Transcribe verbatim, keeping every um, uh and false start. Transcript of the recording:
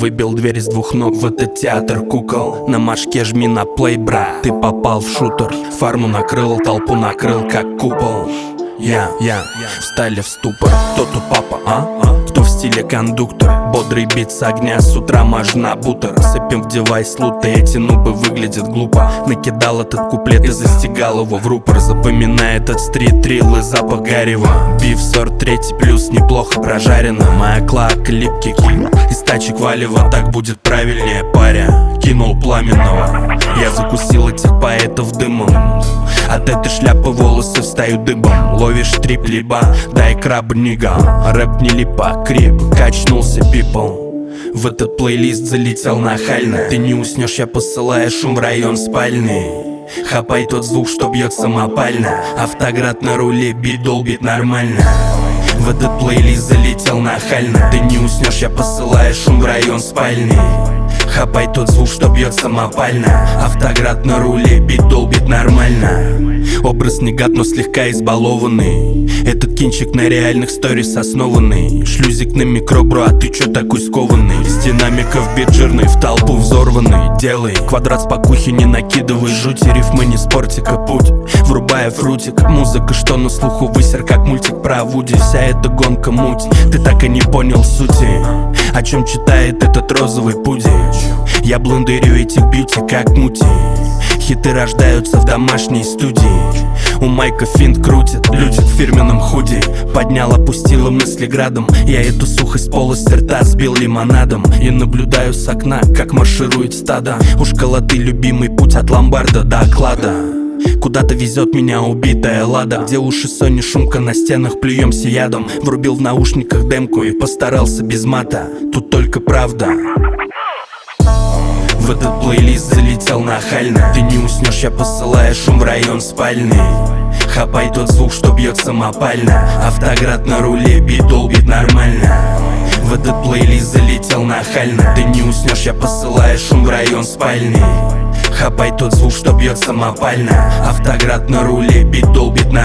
выбил дверь с двух ног в этот театр кукол. На машке жми на плей, брат, ты попал в шутер. Фарму накрыл, толпу накрыл, как купол. Я, я, встали в ступор. Кто тут папа, а? Кто в стиле кондуктор? Бодрый бит с огня, с утра мажна бутер. Сыпем в девайс лута, эти нубы выглядят глупо. Накидал этот куплет и застигал его в рупор. Запоминай этот стрит-трилл и запах гарева. Биф сорок три плюс, неплохо прожарено. Моя клака липкий кин. Из тачек валево, так будет правильнее, паря. Кинул пламенного. Я закусил этих поэтов дымом. От этой шляпы волосы встают дыбом. Ловишь трип, либо дай краб, нига. Рэп не липа, крип, качнулся пипл. В этот плейлист залетел нахально. Ты не уснешь, я посылаю шум в район спальный. Хапай тот звук, что бьет самопально. Автоград на руле, бит долбит нормально. В этот плейлист залетел нахально. Ты не уснешь, я посылаю шум в район спальный. Хапай тот звук, что бьет самопально. Автоград на руле, бит долбит нормально. Образ не гад, но слегка избалованный. Этот кинчик на реальных сторис основанный. Шлюзик на микро, бро, а ты чё такой скованный? С динамиков бит жирный, в толпу взорванный. Делай квадрат с покухи, не накидывай жути. Рифмы не спортика путь, врубая фрутик. Музыка, что на слуху, высер, как мультик про Вуди. Вся эта гонка муть, ты так и не понял сути. О чем читает этот розовый пуди? Я блендерю этих бьюти, как мути. Хиты рождаются в домашней студии. У Майка финт крутит, люди в фирменном худи. Поднял, опустила мысли градом. Я эту сухость полости рта сбил лимонадом. И наблюдаю с окна, как марширует стадо. У школоты любимый путь от ломбарда до оклада. Куда-то везет меня убитая лада. Где уши Сони, шумка на стенах, плюемся ядом. Врубил в наушниках демку и постарался без мата. Тут только правда. В этот плейлист залетел нахально. Ты не уснешь, я посылаю шум в район спальный. Хапай тот звук, что бьет самопально. Автоград на руле, бит долбит нормально. В этот плейлист залетел нахально. Ты не уснешь, я посылаю шум в район спальный. Хапай тот звук, что бьет самопально. Автоград на руле, бит долбит нормально.